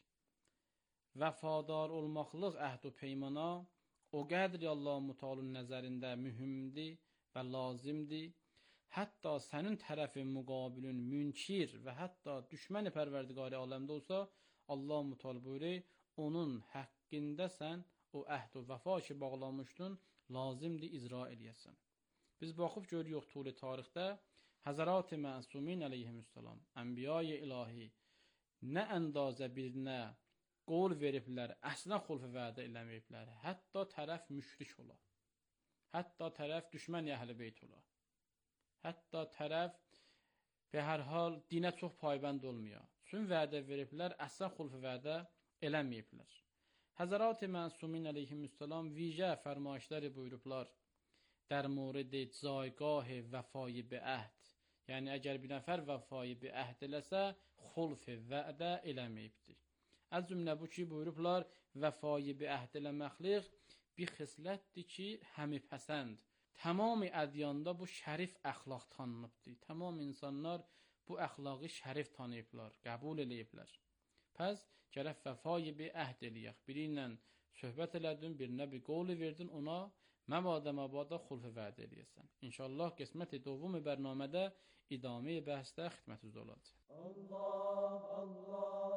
Vəfadar olmaqlıq əhd-u peymana o qədri Allah-u Teala'nın nəzərində mühümdir və lazimdir. Hətta sənin tərəfin müqabilün münkir və hətta düşməni pərverdigar-ı aləmdə olsa, Allah-u Teala buyurur, onun haqqında sən o əhd-u vəfa ki bağlamışdın, lazimdir icra eləyəsən. Biz baxıb görüyoruz tuli tarixdə Həzərat-ı Məsumin əleyhissalam, Ənbiya-i ilahi nə əndazə birinə qol veriblər, əslən xulf-i vədə eləməyiblər. Hətta tərəf müşrik ola. Hətta tərəf düşmən əhl-i beyt ola. Hətta tərəf və hər hal dinə çox paybənd olmaya. Çün vədə veriblər, əslən xulf-i vədə eləməyiblər. Həzərat-ı Məsumin əleyhissalam vicə fərmayişləri buyurublar در مورد جایگاه وفای به عهد. Yəni əgər bir nəfər vəfayı bir əhd eləsə, xulf vədə eləməyibdir. Az cümlə bu ki, buyurublar, vəfayı bir əhd eləməklik bir xislətdir ki, həmipəsənd. Tamam ədyanda bu şərif əxlaq tanınıbdır. Tamam insanlar bu əxlaqı şərif tanıyıblar, qəbul eləyiblər. Pəs, gərək vəfayı bir əhd eləyək. Biri ilə söhbət elədin, birinə bir qovlu verdin, ona məbadə xulf vədə eləyəsən. İnşallah qismət-i dovum bərnamədə idame-i bəhsdə xidmətinizdə olacaq. Allah, Allah,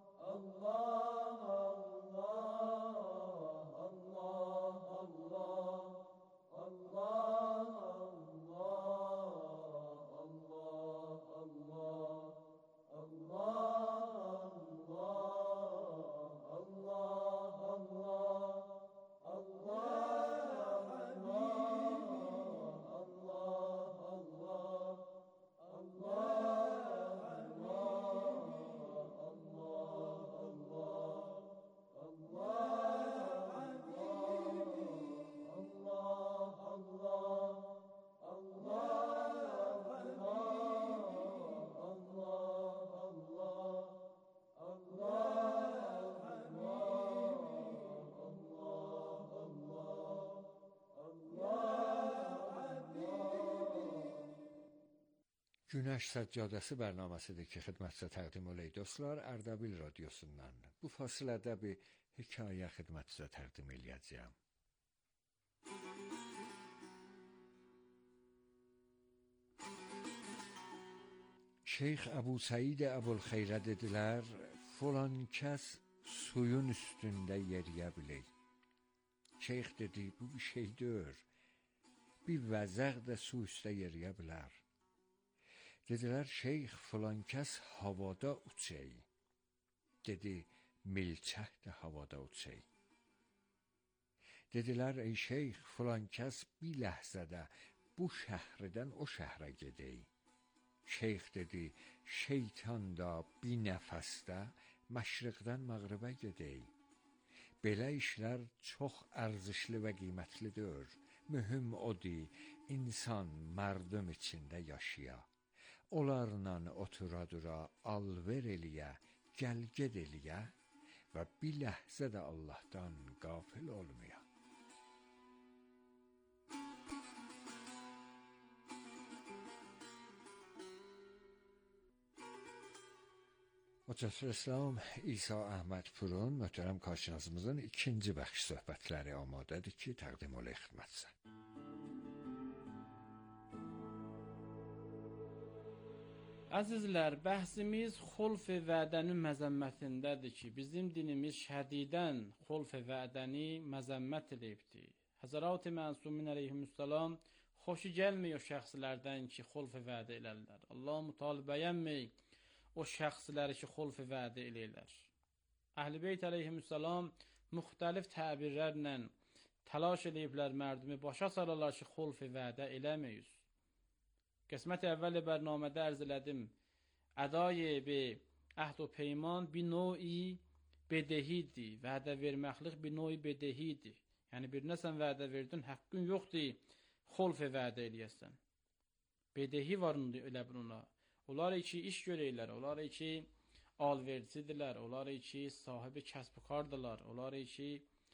Allah, Allah, Allah, Allah, Günəş Səccadəsi bərnaməsidir ki, xidmətinizə təqdim olay dostlar, Ərdəbil radiosundan. Bu fasilədə bir hekayə xidmətinizə təqdim eləyəcəyəm. Şeyx Əbu Səid Əbulxeyrə dedilər, falan kəs suyun üstündə yeriyə bilir. Şeyx dedi, bu bir şey deyil. Bir vəzəq də su üstə yeriyə bilər. Dedilər, şeyx falan kəs havada uçey. Dedi, milçək də havada uçey. Dedilər, ey şeyx falan kəs bir ləhzədə bu şəhridən o şəhrə gedey. Şeyx dedi, şeytan da bir nəfəsdə məşriqdən məğribə gedey. Belə işlər çox ərzişli və qiymətlidir. Mühüm odur, insan mərdum içində yaşaya. Onlarla otura-dura alver eləyə, gəlged eləyə və bir ləhzə də Allahdan qafil olmaya. Hocətul İslam İsa Əhməd Purun möhtərəm karşınızımızın ikinci bəxş söhbətləri amadədir ki, təqdim olay xidmətinizə. Əzizlər, bəhsimiz xulf-i vədənin məzəmmətindədir ki, bizim dinimiz şədidən xulf-i vədəni məzəmmət edibdir. Həzərat-ı Məsumin əleyhissalam xoşu gəlmir o şəxslərdən ki, xulf-i vədə elərlər. Allah-u Teala bəyənmir o şəxsləri ki, xulf-i vədə eləyirlər. Əhl-i Beyt əleyhissalam müxtəlif təbirlərlə təlaş ediblər mərdumi başa salarlar ki, xulf-i vədə eləməyik. Qismət əvvəl bərnamədə ərz elədim. Ədai bi əhd-u peyman bir növi bedehidir. Vədə verməklik bir növ bedehidir. Yəni birinə sən vədə verdin, haqqın yoxdur, xolf vədə eləyəsən. Bedehi var elə buna. Onlar ki iş görəylər, onlar ki alverçidirlər, onlar ki sahibi kəsb kardırlar, onlar ki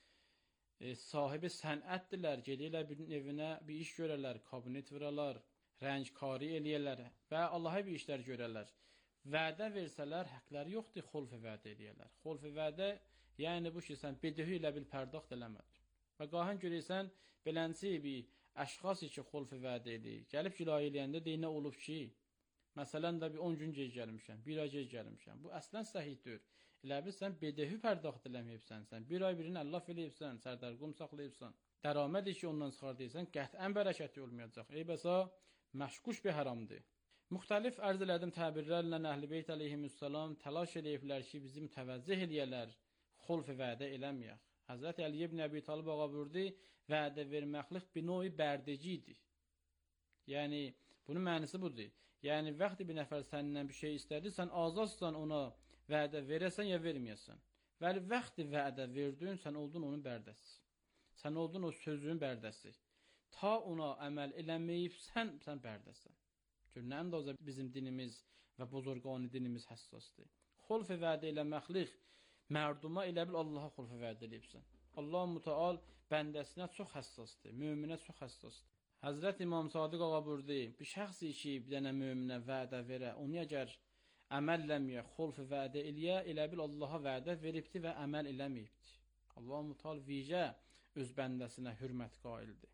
sahibi sənətdirlər, gedirlər birinin evinə bir iş görərlər, kabinet vurarlar, rəngkari eləyərlər və Allah'a bir işlər görərlər. Vədə versələr, həqləri yoxdur, xolf vədə eləyərlər. Xolf vədə, yəni bu ki, sən bedehi ilə bil pərdaxt eləmədin. Və qahən görürsən, belənci bir əşxası ki, xolf vədə eləyir. Gəlib gilayə eləyəndə deyil, nə olub ki? Məsələn də bir 10 gün gec gəlmişəm, 1 ay gec gəlmişəm. Bu əslən səhiddir. Elə bil sən bedehi pərdaxt eləməyibsən, sən 1 ay birini əllaf eləyibsən, sərdərqum saxlayıbsan. Dəraməd ki, ondan çıxardıysan, qəhtən bərəkəti olmayacaq. Ey bəsa, məşquş bir haramdır. Müxtəlif ərz elədim təbirlərlə Əhl-i Beyt əleyhissalam təlaş ediblər ki, bizi mütəvəzzih eləyərlər, xolf vədə eləməyək. Həzrət Əli ibn Əbi Talib ağa buyurdu, vədə verməklik bir növ bərdəcidir. Yəni, bunun mənisi budur. Yəni, vaxtı bir nəfər səndən bir şey istədi, sən azadsan ona vədə verəsən ya verməyəsən. Vəli vaxtı vədə verdin, sən oldun onun bərdəsi. Sən oldun o sözün bərdəsi. Ta ona əməl eləməyib, sən bərdəsən. Gör, nə əndazə bizim dinimiz və buzurqani dinimiz həssasdır. Xolf vədə eləməklik, mərduma elə bil Allaha xolf vədə eləyibsən. Allah-u Müteal bəndəsinə çox həssasdır, möminə çox həssasdır. Həzrət İmam Sadiq ağa buyurdu, bir şəxsi ki, bir dənə möminə vədə verə, onu əgər əməlləməyə, xolf vədə eləyə, elə bil Allaha vədə veribdir və əməl eləməyibdir. Allah-u Müteal vicə öz bəndəsinə hürmət qaildir.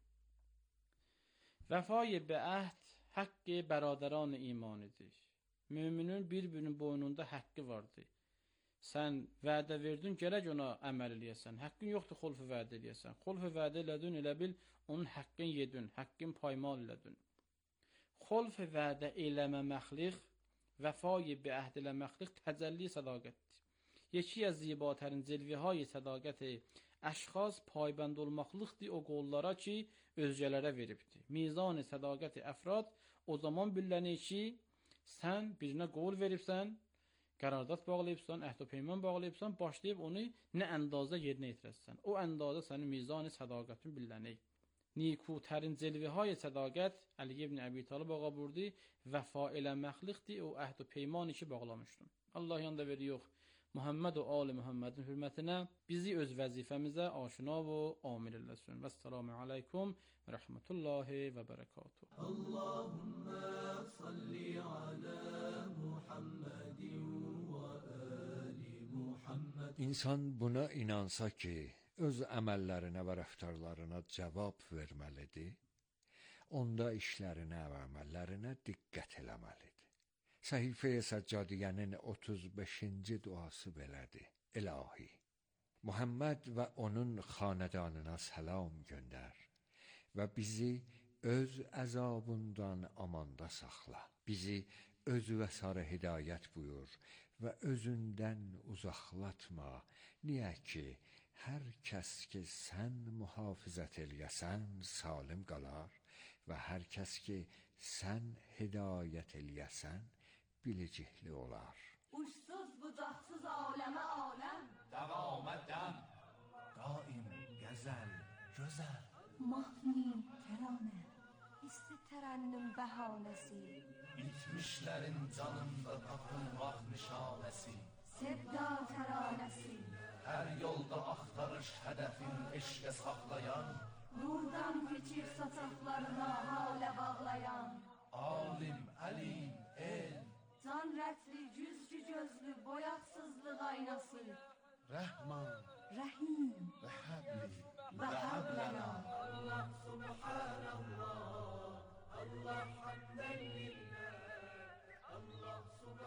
Vəfayı be əhd haqqı bəradəran imanidir. Müminin bir-birinin boynunda haqqı vardır. Sən vədə verdin, gərək ona əməl eləyəsən. Haqqın yoxdur, xolf vədə eləyəsən. Xolf vədə elədin, elə bil onun haqqın yedin, haqqın paymal elədin. Xolf vədə eləməməklik, vəfayı be əhd eləməklik təcəlli sədaqətdir. Yeki az zibatərin cilvihay sədaqəti əşxas paybənd olmaqlıqdır o qollara ki, özgələrə veribdir. Mizan sədaqəti əfrad o zaman billənir ki, sən birinə qol veribsən, qərardat bağlayıbsan, əhd-i peyman bağlayıbsan, başlayıb onu nə əndazə yerinə yetirəsən. O əndazə sənin mizan sədaqətin billənir. Nikutərin cilvihay sədaqət, Əli ibn Əbi Talib ağa buyurdu, vəfa eləməklikdir o əhd-i peymanı ki, bağlamışdın. Allah yanında veri yox. Muhammed və Ali Muhammedin hürmətinə bizi öz vəzifəmizə aşina və amil eləsin. Vəssalamu aleykum və rəhmətullahi və bərəkatuhu. Allahümmə salli alə Muhammedin və əli Muhammed. İnsan buna inansa ki, öz əməllərinə və rəftarlarına cavab verməlidir, onda işlərinə və əməllərinə diqqət eləməlidir. Səhifə-i Səccadiyənin 35-ci duası belədir. İlahi, Muhammed və onun xanədanına səlam göndər və bizi öz əzabından amanda saxla. Bizi öz vəsarə hidayət buyur və özündən uzaqlatma. Niyə ki, hər kəs ki sən mühafizət eləyəsən, salim qalar və hər kəs ki sən hidayət eləyəsən, bilicikli olar. Uçsuz bucaqsız aləmə aləm, dəvamədəm, daim gəzəl, gözəl. Mahniyim təranə, hissi tərənnüm bəhanəsi, İtmişlərin canında tapılmaq nişanəsi, sevda təranəsi, hər yolda axtarış hədəfin eşqə saxlayan, nurdan fikir saçaqlarına halə bağlayan, alim, əlim, el, can rətli, güzgü gözlü, boyaqsızlıq aynası, Rəhman, Rəhim və həbli, və həblənə. Allah subhanallah, Allah hamdən lillah, Allah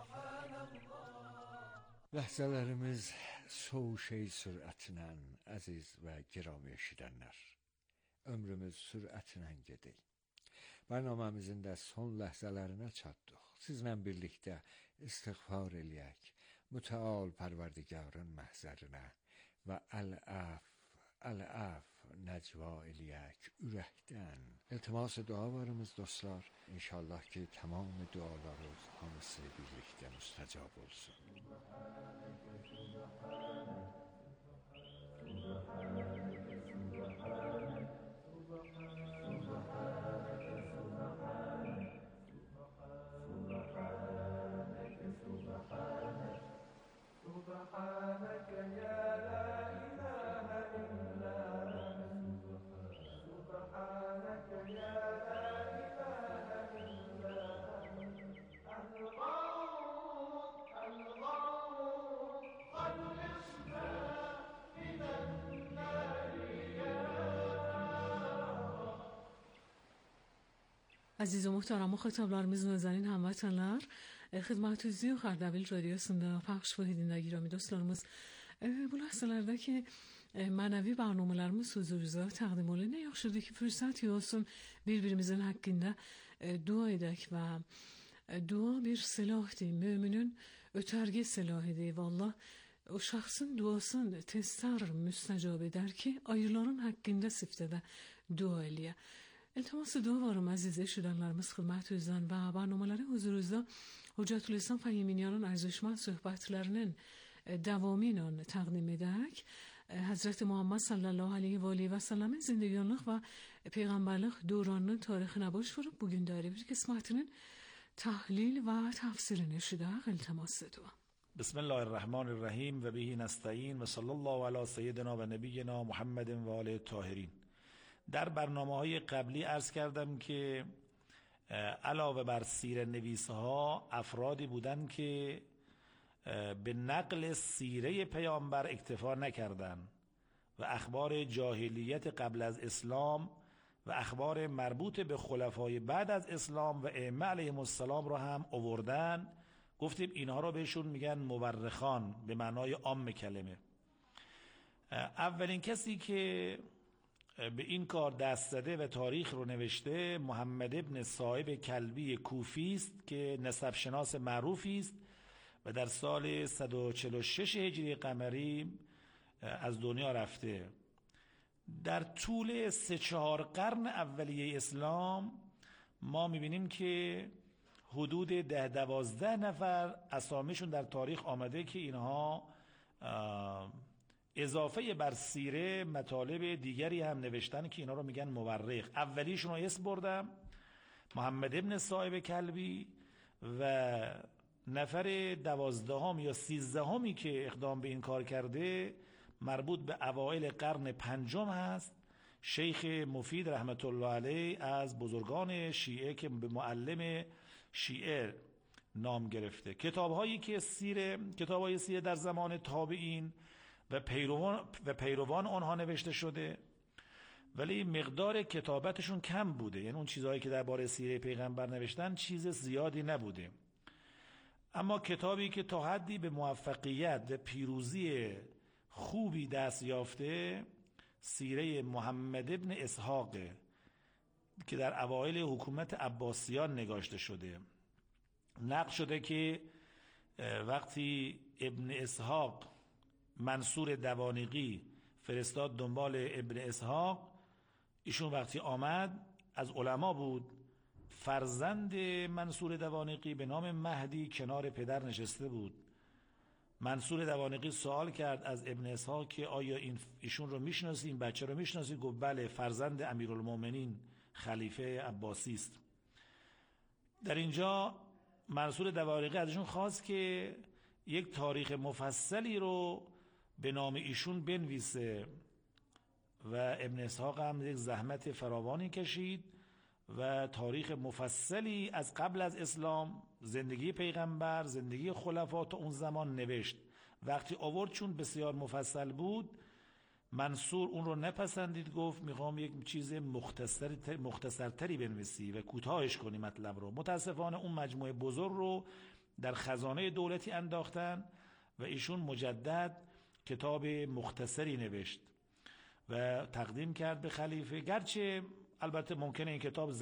subhanallah. Ləhzələrimiz soğuşey sürətlə, əziz və giram eşidənlər, ömrümüz sürətlə gedik. Bərnaməmizin də son ləhzələrinə çatdıq. Sizlə birlikdə istiğfar eləyək, mütəal pərverdigarın məhzərinə və əl-əf nəcva eləyək ürəkdən. İltimas dua varımız dostlar. İnşallah ki tamam dualarımız hamısı birlikdə müstəcab olsun. Aziz و muhtaram xatoblarımız nazanin hamvatanlar, xidmatunuzu Xardavil Radyosunda paylaş edildiğinde dostlarımız bu lahzalarda ki manevi barnomalarımız huzurunuza təqdim olunur. Yaxşıdır ki fürsəti olsun bir-birimizin haqqında dua edək və dua bir silahdır. Müminin ötərgə silahıdır. Vallah o şəxsin duasını teztər müstəcab edər ki ayrıların haqqında siftədə dua eləyə. التماس دعا varım aziz eşidanlarımız xidmətinizdən və barnomaları huzurunuzda Hocatülislam Fəhiminiyanın ərزشمند söhbətlərinin davamı ilə təqdim edək. Hazreti Muhammed sallallahu aleyhi ve aleyhi ve sellem'in zindegiyonluq ve peygamberlik dövrünün tarixine başvurup bugün dاری bir kısmetinin tahlil ve tafsirini eşidək. التماس دعا. بسم الله الرحمن الرحیم و به نستعین و صلی الله علی سیدنا و نبینا محمد و آله الطاهرین. در برنامه‌های قبلی عرض کردم که علاوه بر سیره نویس‌ها افرادی بودند که به نقل سیره پیامبر اکتفا نکردند و اخبار جاهلیت قبل از اسلام و اخبار مربوط به خلفای بعد از اسلام و ائمه علیهم السلام را هم آوردن. گفتیم اینها را بهشون میگن مورخان به معنای عام کلمه. اولین کسی که به این کار دست زده و تاریخ رو نوشته محمد ابن صائب کلبی کوفی است که نسب شناس معروفی است و در سال 146 هجری قمری از دنیا رفته. در طول 3-4 قرن اولیه اسلام ما میبینیم که حدود 10-12 نفر اسامیشون در تاریخ آمده که اینها اضافه بر سیره مطالب دیگری هم نوشتن که اینا رو میگن مورخ. اولیشون رو اسم بردم محمد ابن صائب کلبی و نفر 12 یا 13 که اقدام به این کار کرده مربوط به اوایل قرن 5 هست. شیخ مفید رحمت الله علیه از بزرگان شیعه که به معلم شیعه نام گرفته. کتاب‌های سیره در زمان تابعین و پیروان آنها نوشته شده، ولی مقدار کتابتشون کم بوده. یعنی اون چیزهایی که درباره سیره پیغمبر نوشتن چیز زیادی نبوده. اما کتابی که تا حدی به موفقیت و پیروزی خوبی دست یافته سیره محمد ابن اسحاق که در اوایل حکومت عباسیان نگاشته شده. نقل شده که وقتی ابن اسحاق منصور دوانیقی فرستاد دنبال ابن اسحاق، ایشون وقتی آمد از علما بود. فرزند منصور دوانیقی به نام مهدی کنار پدر نشسته بود. منصور دوانیقی سوال کرد از ابن اسحاق که آیا ایشون رو میشناسی، این بچه رو میشناسی؟ گفت بله، فرزند امیرالمومنین خلیفه عباسی است. در اینجا منصور دوانیقی ازشون خواست که یک تاریخ مفصلی رو به نام ایشون بنویسه و ابن اسحاق هم یک زحمت فراوانی کشید و تاریخ مفصلی از قبل از اسلام، زندگی پیغمبر، زندگی خلفا تا اون زمان نوشت. وقتی آورد چون بسیار مفصل بود منصور اون رو نپسندید، گفت میخوام یک چیز مختصرتری بنویسی و کوتاهش کنی مطلب رو. متاسفانه اون مجموعه بزرگ رو در خزانه دولتی انداختن و ایشون مجدد کتاب مختصری نوشت و تقدیم کرد به خلیفه. گرچه البته ممکنه این کتاب